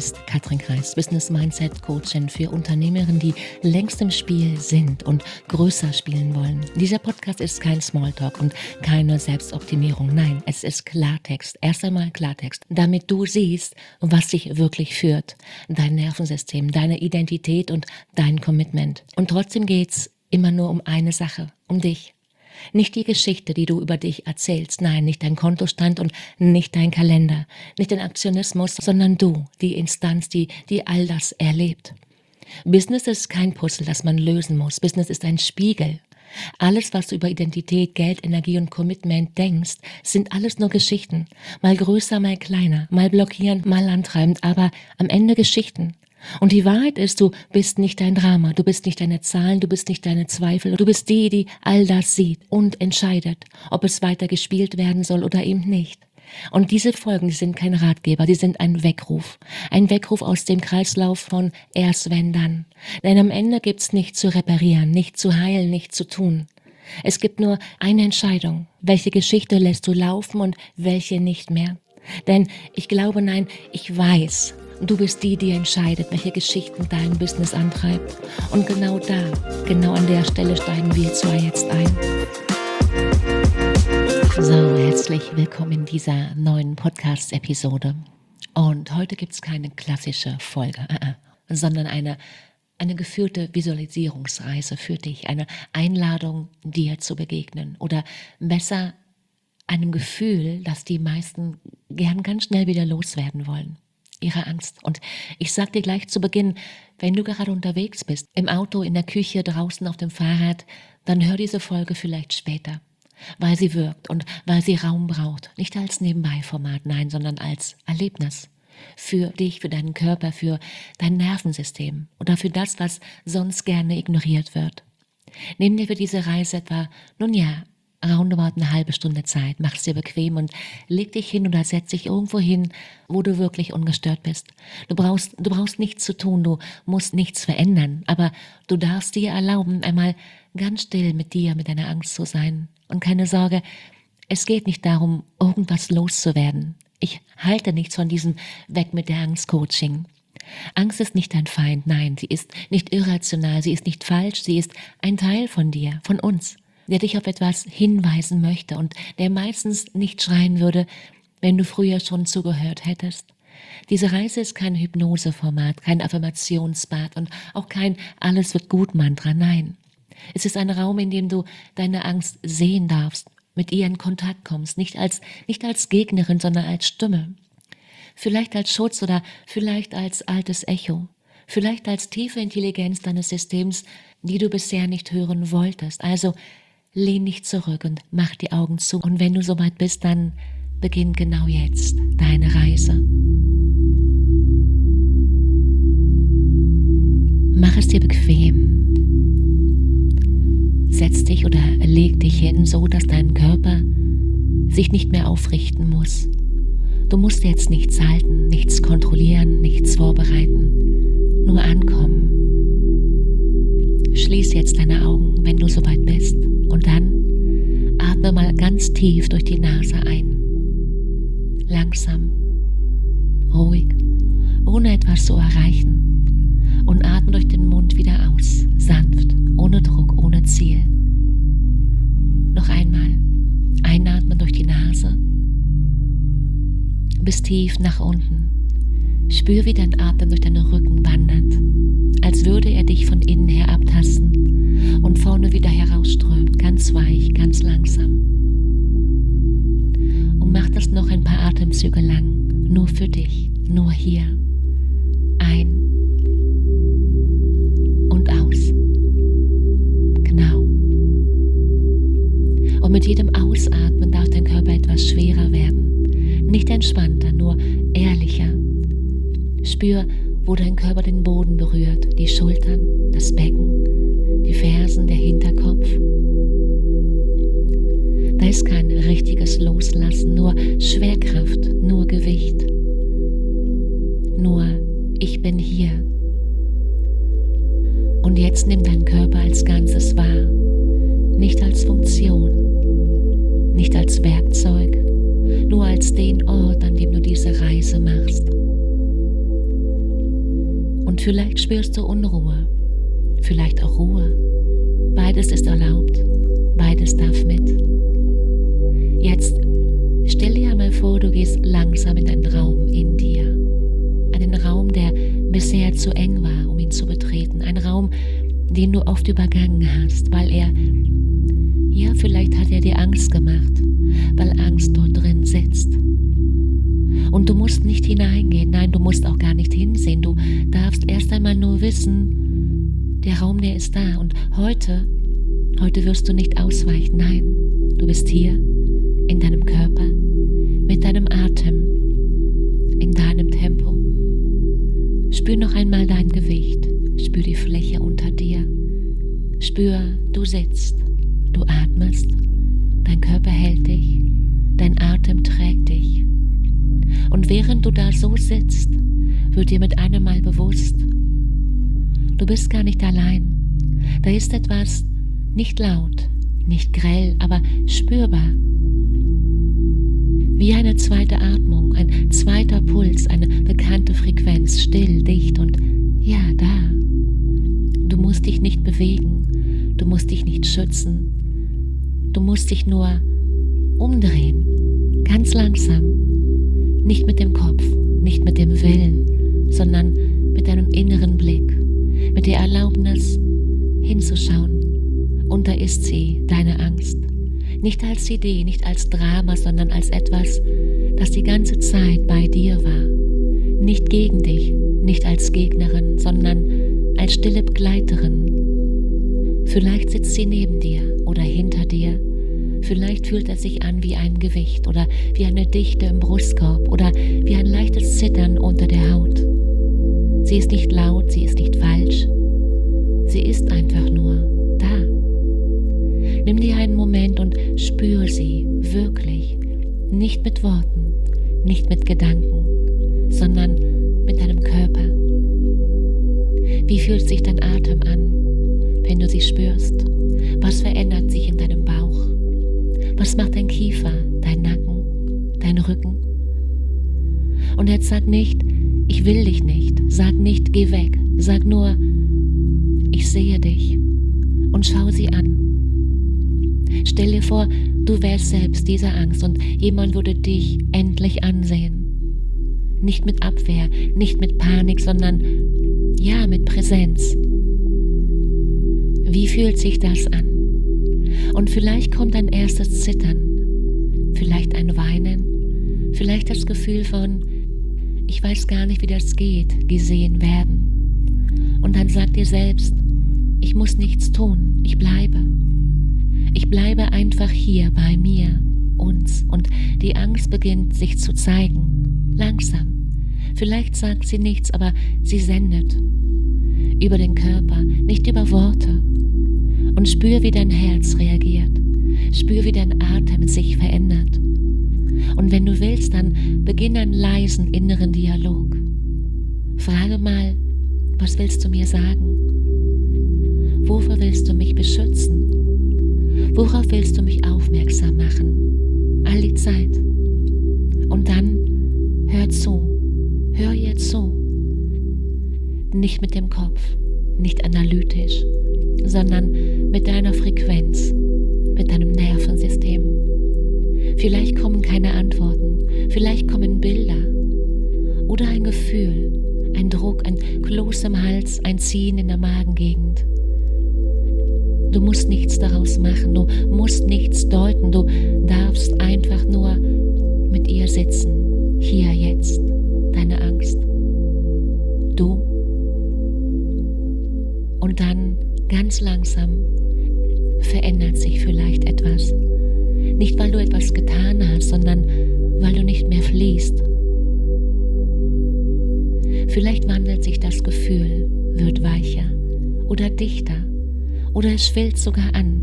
ist Katrin Kreis, Business Mindset Coachin für Unternehmerinnen, die längst im Spiel sind und größer spielen wollen. Dieser Podcast ist kein Smalltalk und keine Selbstoptimierung. Nein, es ist Klartext. Erst einmal Klartext, damit du siehst, was dich wirklich führt. Dein Nervensystem, deine Identität und dein Commitment. Und trotzdem geht's immer nur um eine Sache, um dich. Nicht die Geschichte, die du über dich erzählst, nein, nicht dein Kontostand und nicht dein Kalender, nicht dein Aktionismus, sondern du, die Instanz, die all das erlebt. Business ist kein Puzzle, das man lösen muss. Business ist ein Spiegel. Alles, was du über Identität, Geld, Energie und Commitment denkst, sind alles nur Geschichten. Mal größer, mal kleiner, mal blockierend, mal antreibend, aber am Ende Geschichten. Und die Wahrheit ist, du bist nicht dein Drama, du bist nicht deine Zahlen, du bist nicht deine Zweifel, du bist die, die all das sieht und entscheidet, ob es weiter gespielt werden soll oder eben nicht. Und diese Folgen, die sind kein Ratgeber, die sind ein Weckruf aus dem Kreislauf von erst wenn dann. Denn am Ende gibt's nichts zu reparieren, nicht zu heilen, nicht zu tun. Es gibt nur eine Entscheidung, welche Geschichte lässt du laufen und welche nicht mehr. Denn ich glaube, nein, ich weiß, du bist die, die entscheidet, welche Geschichten dein Business antreibt. Und genau da, genau an der Stelle steigen wir zwar jetzt ein. So, herzlich willkommen in dieser neuen Podcast-Episode. Und heute gibt es keine klassische Folge, sondern eine geführte Visualisierungsreise für dich, eine Einladung, dir zu begegnen oder besser einem Gefühl, das die meisten gern ganz schnell wieder loswerden wollen. Ihre Angst. Und ich sag dir gleich zu Beginn, wenn du gerade unterwegs bist, im Auto, in der Küche, draußen auf dem Fahrrad, dann hör diese Folge vielleicht später, weil sie wirkt und weil sie Raum braucht. Nicht als Nebenbei-Format, nein, sondern als Erlebnis. Für dich, für deinen Körper, für dein Nervensystem oder für das, was sonst gerne ignoriert wird. Nimm dir für diese Reise etwa, roundabout eine halbe Stunde Zeit, mach's dir bequem und leg dich hin oder setz dich irgendwo hin, wo du wirklich ungestört bist. Du brauchst nichts zu tun, du musst nichts verändern, aber du darfst dir erlauben, einmal ganz still mit dir, mit deiner Angst zu sein. Und keine Sorge, es geht nicht darum, irgendwas loszuwerden. Ich halte nichts von diesem Weg mit der Angst-Coaching. Angst ist nicht dein Feind, nein, sie ist nicht irrational, sie ist nicht falsch, sie ist ein Teil von dir, von uns, der dich auf etwas hinweisen möchte und der meistens nicht schreien würde, wenn du früher schon zugehört hättest. Diese Reise ist kein Hypnoseformat, kein Affirmationsbad und auch kein Alles wird gut Mantra, nein. Es ist ein Raum, in dem du deine Angst sehen darfst, mit ihr in Kontakt kommst, nicht als Gegnerin, sondern als Stimme. Vielleicht als Schutz oder vielleicht als altes Echo. Vielleicht als tiefe Intelligenz deines Systems, die du bisher nicht hören wolltest. Also lehn dich zurück und mach die Augen zu. Und wenn du soweit bist, dann beginn genau jetzt deine Reise. Mach es dir bequem. Setz dich oder leg dich hin, so dass dein Körper sich nicht mehr aufrichten muss. Du musst jetzt nichts halten, nichts kontrollieren, nichts vorbereiten, nur ankommen. Schließ jetzt deine Augen, wenn du soweit bist, und dann atme mal ganz tief durch die Nase ein. Langsam, ruhig, ohne etwas zu erreichen, und atme durch den Mund wieder aus, sanft, ohne Druck, ohne Ziel. Noch einmal, einatmen durch die Nase, bis tief nach unten. Spür, wie dein Atem durch deinen Rücken wandert, als würde er dich von innen her abtasten und vorne wieder herausströmt, ganz weich, ganz langsam. Und mach das noch ein paar Atemzüge lang, nur für dich, nur hier. Ein und aus. Genau. Und mit jedem Ausatmen darf dein Körper etwas schwerer werden. Nicht entspannter, nur ehrlicher. Spür, wo dein Körper den Boden berührt, die Schultern, das Becken, die Fersen, der Hinterkopf. Da ist kein richtiges Loslassen, nur Schwerkraft, nur Gewicht. Nur ich bin hier. Und jetzt nimm deinen Körper als Ganzes wahr, nicht als Funktion, nicht als Werkzeug, nur als den Ort, an dem du diese Reise machst. Und vielleicht spürst du Unruhe, vielleicht auch Ruhe. Beides ist erlaubt, beides darf mit. Jetzt stell dir einmal vor, du gehst langsam in einen Raum in dir. Einen Raum, der bisher zu eng war, um ihn zu betreten. Ein Raum, den du oft übergangen hast, weil vielleicht hat er dir Angst gemacht, weil Angst dort drin sitzt. Und du musst nicht hineingehen, nein, du musst auch gar nicht hinsehen. Du darfst erst einmal nur wissen, der Raum, der ist da. Und heute wirst du nicht ausweichen, nein, du bist hier in deinem Körper, mit deinem Atem, in deinem Tempo. Spür noch einmal dein Gewicht, spür die Fläche unter dir, spür, du sitzt, du atmest, dein Körper hält dich, dein Atem trägt dich. Und während du da so sitzt, wird dir mit einem Mal bewusst, du bist gar nicht allein. Da ist etwas nicht laut, nicht grell, aber spürbar. Wie eine zweite Atmung, ein zweiter Puls, eine bekannte Frequenz, still, dicht und ja, da. Du musst dich nicht bewegen, du musst dich nicht schützen, du musst dich nur umdrehen, ganz langsam. Nicht mit dem Kopf, nicht mit dem Willen, sondern mit deinem inneren Blick, mit der Erlaubnis hinzuschauen. Und da ist sie, deine Angst. Nicht als Idee, nicht als Drama, sondern als etwas, das die ganze Zeit bei dir war. Nicht gegen dich, nicht als Gegnerin, sondern als stille Begleiterin. Vielleicht sitzt sie neben dir oder hinter dir. Vielleicht fühlt es sich an wie ein Gewicht oder wie eine Dichte im Brustkorb oder wie ein leichtes Zittern unter der Haut. Sie ist nicht laut, sie ist nicht falsch. Sie ist einfach nur da. Nimm dir einen Moment und spür sie wirklich. Nicht mit Worten, nicht mit Gedanken, sondern mit deinem Körper. Wie fühlt sich dein Atem an, wenn du sie spürst? Was verändert sich in deinem Bauch? Was macht dein Kiefer, dein Nacken, dein Rücken? Und jetzt sag nicht, ich will dich nicht. Sag nicht, geh weg. Sag nur, ich sehe dich und schau sie an. Stell dir vor, du wärst selbst diese Angst und jemand würde dich endlich ansehen. Nicht mit Abwehr, nicht mit Panik, sondern ja, mit Präsenz. Wie fühlt sich das an? Und vielleicht kommt ein erstes Zittern, vielleicht ein Weinen, vielleicht das Gefühl von, ich weiß gar nicht, wie das geht, gesehen werden. Und dann sag dir selbst, ich muss nichts tun, ich bleibe. Ich bleibe einfach hier bei mir, uns. Und die Angst beginnt sich zu zeigen, langsam. Vielleicht sagt sie nichts, aber sie sendet. Über den Körper, nicht über Worte. Und spür, wie dein Herz reagiert. Spür, wie dein Atem sich verändert. Und wenn du willst, dann beginn einen leisen inneren Dialog. Frage mal, was willst du mir sagen? Wofür willst du mich beschützen? Worauf willst du mich aufmerksam machen? All die Zeit. Und dann hör zu. Hör ihr zu. Nicht mit dem Kopf, nicht analytisch, sondern mit deiner Frequenz, mit deinem Nervensystem. Vielleicht kommen keine Antworten, vielleicht kommen Bilder oder ein Gefühl, ein Druck, ein Kloß im Hals, ein Ziehen in der Magengegend. Du musst nichts daraus machen, du musst nichts deuten, du darfst einfach nur mit ihr sitzen, hier jetzt, deine Angst. Du. Und dann ganz langsam verändert sich vielleicht etwas. Nicht, weil du etwas getan hast, sondern weil du nicht mehr fliehst. Vielleicht wandelt sich das Gefühl, wird weicher oder dichter oder es schwillt sogar an.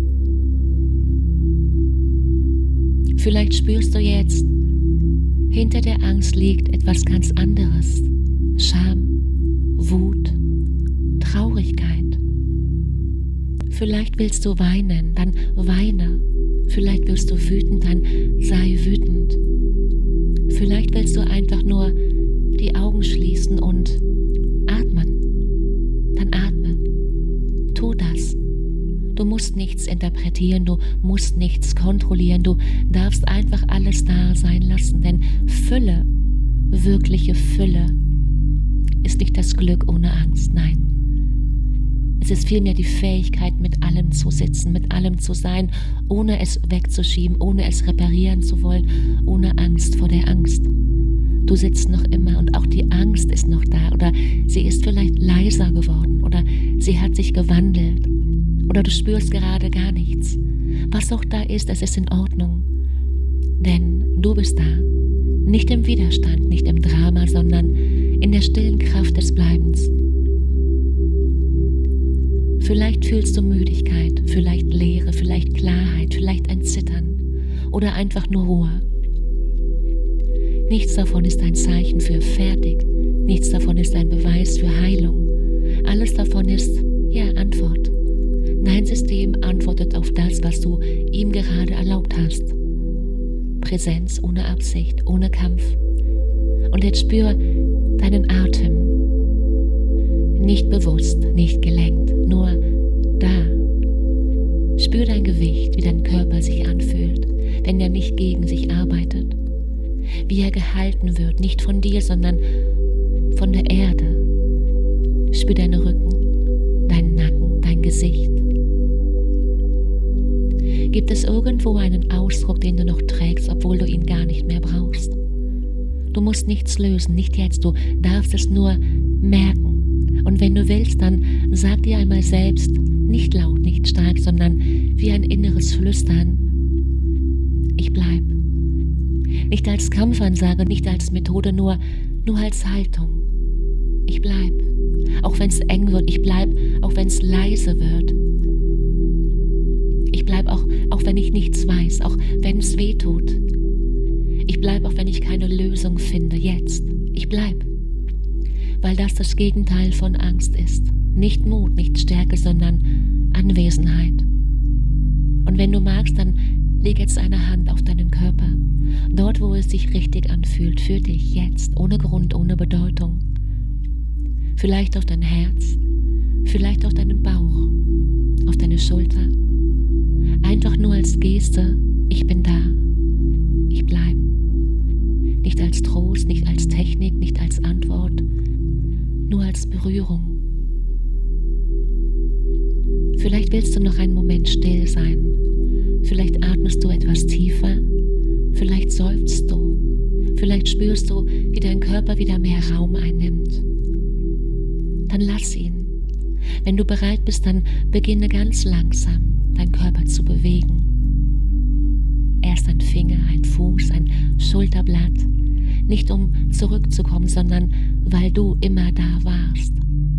Vielleicht spürst du jetzt, hinter der Angst liegt etwas ganz anderes. Scham, Wut, Traurigkeit. Vielleicht willst du weinen, dann weine. Vielleicht wirst du wütend, dann sei wütend. Vielleicht willst du einfach nur die Augen schließen und atmen. dann atme. Tu das. Du musst nichts interpretieren, du musst nichts kontrollieren, du darfst einfach alles da sein lassen, denn Fülle, wirkliche Fülle, ist nicht das Glück ohne Angst, nein. Es ist vielmehr die Fähigkeit, mit allem zu sitzen, mit allem zu sein, ohne es wegzuschieben, ohne es reparieren zu wollen, ohne Angst vor der Angst. Du sitzt noch immer und auch die Angst ist noch da oder sie ist vielleicht leiser geworden oder sie hat sich gewandelt oder du spürst gerade gar nichts. Was auch da ist, es ist in Ordnung, denn du bist da. Nicht im Widerstand, nicht im Drama, sondern in der stillen Kraft des Bleibens. Vielleicht fühlst du Müdigkeit, vielleicht Leere, vielleicht Klarheit, vielleicht ein Zittern oder einfach nur Ruhe. Nichts davon ist ein Zeichen für fertig, nichts davon ist ein Beweis für Heilung. Alles davon ist, Antwort. Dein System antwortet auf das, was du ihm gerade erlaubt hast. Präsenz ohne Absicht, ohne Kampf. Und jetzt spür deinen Atem. Nicht bewusst, nicht gelenkt, nur da. Spür dein Gewicht, wie dein Körper sich anfühlt, wenn er nicht gegen sich arbeitet. Wie er gehalten wird, nicht von dir, sondern von der Erde. Spür deinen Rücken, deinen Nacken, dein Gesicht. Gibt es irgendwo einen Ausdruck, den du noch trägst, obwohl du ihn gar nicht mehr brauchst? Du musst nichts lösen, nicht jetzt, du darfst es nur merken. Und wenn du willst, dann sag dir einmal selbst, nicht laut, nicht stark, sondern wie ein inneres Flüstern, ich bleib. Nicht als Kampfansage, nicht als Methode, nur als Haltung. Ich bleib. Auch wenn es eng wird, ich bleib, auch wenn es leise wird. Ich bleib auch wenn ich nichts weiß, auch wenn es weh tut. Ich bleib, auch wenn ich keine Lösung finde, jetzt. Ich bleib. Weil das Gegenteil von Angst ist. Nicht Mut, nicht Stärke, sondern Anwesenheit. Und wenn du magst, dann leg jetzt eine Hand auf deinen Körper. Dort, wo es sich richtig anfühlt, für dich jetzt, ohne Grund, ohne Bedeutung. Vielleicht auf dein Herz, vielleicht auf deinen Bauch, auf deine Schulter. Einfach nur als Geste, ich bin da, ich bleib. Nicht als Trost, nicht als Technik, nicht als Antwort, nur als Berührung. Vielleicht willst du noch einen Moment still sein. Vielleicht atmest du etwas tiefer, vielleicht seufzt du, vielleicht spürst du, wie dein Körper wieder mehr Raum einnimmt. Dann lass ihn. Wenn du bereit bist, dann beginne ganz langsam, deinen Körper zu bewegen. Erst ein Finger, ein Fuß, ein Schulterblatt, nicht um zurückzukommen, sondern weil du immer da warst.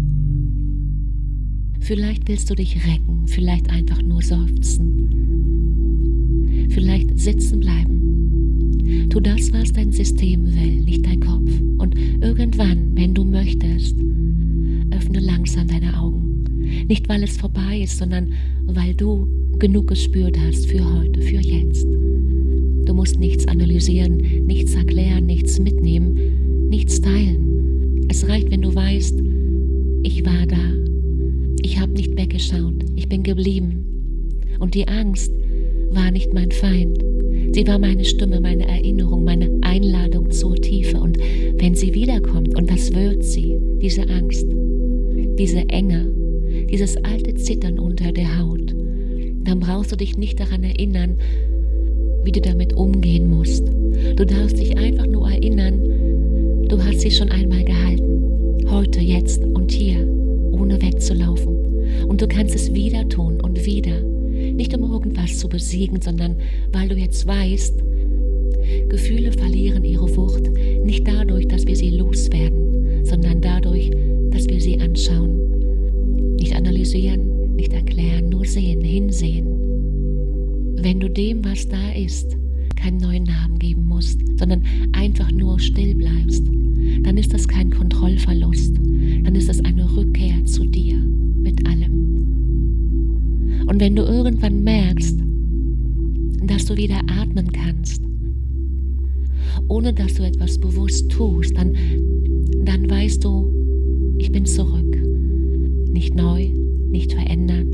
Vielleicht willst du dich recken, vielleicht einfach nur seufzen. Vielleicht sitzen bleiben. Tu das, was dein System will, nicht dein Kopf. Und irgendwann, wenn du möchtest, öffne langsam deine Augen. Nicht, weil es vorbei ist, sondern weil du genug gespürt hast für heute, für jetzt. Du musst nichts analysieren, nichts erklären, nichts mitnehmen, nichts teilen. Es reicht, wenn du weißt, ich war da. Ich habe nicht weggeschaut, ich bin geblieben. Und die Angst war nicht mein Feind. Sie war meine Stimme, meine Erinnerung, meine Einladung zur Tiefe. Und wenn sie wiederkommt, und das wird sie, diese Angst, diese Enge, dieses alte Zittern unter der Haut, dann brauchst du dich nicht daran erinnern, wie du damit umgehen musst. Du darfst dich einfach nur erinnern, du hast sie schon einmal gehalten. Heute, jetzt und hier, ohne wegzulaufen. Und du kannst es wieder tun und wieder. Nicht um irgendwas zu besiegen, sondern weil du jetzt weißt, Gefühle verlieren ihre Wucht nicht dadurch, dass wir sie loswerden, sondern dadurch, dass wir sie anschauen. Nicht analysieren, nicht erklären, nur sehen, hinsehen. Wenn du dem, was da ist, keinen neuen Namen geben musst, sondern einfach nur still bleibst, dann ist das kein Kontrollverlust, dann ist das eine Rückkehr zu dir mit allem. Und wenn du irgendwann merkst, dass du wieder atmen kannst, ohne dass du etwas bewusst tust, dann weißt du, ich bin zurück. Nicht neu, nicht verändert,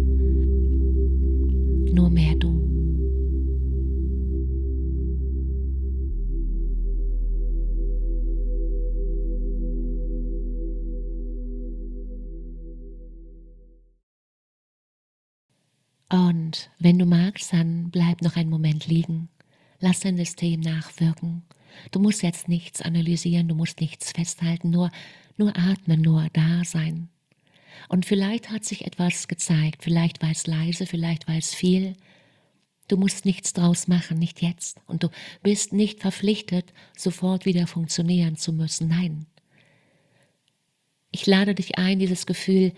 nur mehr du. Und wenn du magst, dann bleib noch einen Moment liegen. Lass dein System nachwirken. Du musst jetzt nichts analysieren, du musst nichts festhalten, nur atmen, nur da sein. Und vielleicht hat sich etwas gezeigt, vielleicht war es leise, vielleicht war es viel. Du musst nichts draus machen, nicht jetzt. Und du bist nicht verpflichtet, sofort wieder funktionieren zu müssen. Nein. Ich lade dich ein, dieses Gefühl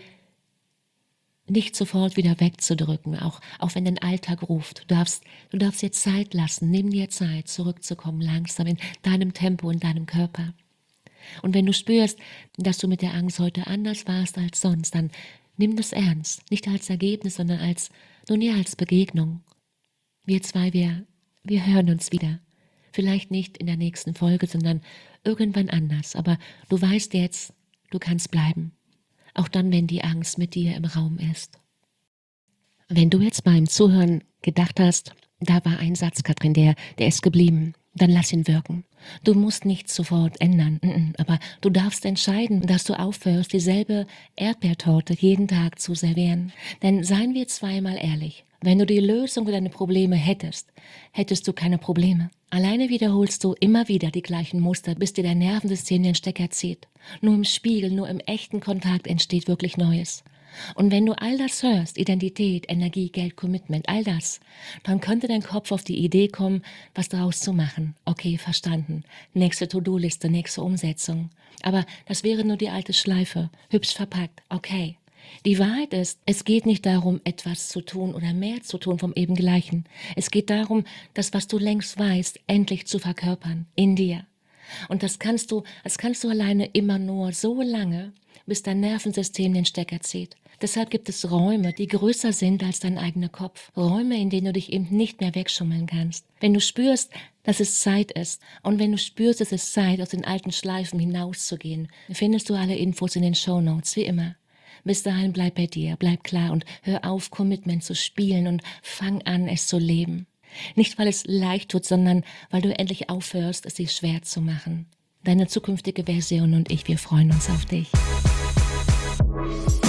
nicht sofort wieder wegzudrücken, auch wenn dein Alltag ruft. Du darfst dir Zeit lassen, nimm dir Zeit, zurückzukommen, langsam in deinem Tempo, in deinem Körper. Und wenn du spürst, dass du mit der Angst heute anders warst als sonst, dann nimm das ernst, nicht als Ergebnis, sondern als Begegnung. Wir zwei, wir hören uns wieder. Vielleicht nicht in der nächsten Folge, sondern irgendwann anders. Aber du weißt jetzt, du kannst bleiben. Auch dann, wenn die Angst mit dir im Raum ist. Wenn du jetzt beim Zuhören gedacht hast, da war ein Satz, Katrin, der ist geblieben, dann lass ihn wirken. Du musst nichts sofort ändern, aber du darfst entscheiden, dass du aufhörst, dieselbe Erdbeertorte jeden Tag zu servieren. Denn seien wir zweimal ehrlich, wenn du die Lösung für deine Probleme hättest du keine Probleme. Alleine wiederholst du immer wieder die gleichen Muster, bis dir dein Nervensystem den Stecker zieht. Nur im Spiegel, nur im echten Kontakt entsteht wirklich Neues. Und wenn du all das hörst, Identität, Energie, Geld, Commitment, all das, dann könnte dein Kopf auf die Idee kommen, was daraus zu machen. Okay, verstanden. Nächste To-Do-Liste, nächste Umsetzung. Aber das wäre nur die alte Schleife, hübsch verpackt. Okay. Die Wahrheit ist, es geht nicht darum, etwas zu tun oder mehr zu tun vom eben Gleichen. Es geht darum, das, was du längst weißt, endlich zu verkörpern, in dir. Und das kannst du alleine immer nur so lange, bis dein Nervensystem den Stecker zieht. Deshalb gibt es Räume, die größer sind als dein eigener Kopf. Räume, in denen du dich eben nicht mehr wegschummeln kannst. Wenn du spürst, dass es Zeit ist und wenn du spürst, es ist Zeit, aus den alten Schleifen hinauszugehen, findest du alle Infos in den Shownotes, wie immer. Bis dahin bleib bei dir, bleib klar und hör auf, Commitment zu spielen und fang an, es zu leben. Nicht, weil es leicht tut, sondern weil du endlich aufhörst, es sich schwer zu machen. Deine zukünftige Version und ich, wir freuen uns auf dich.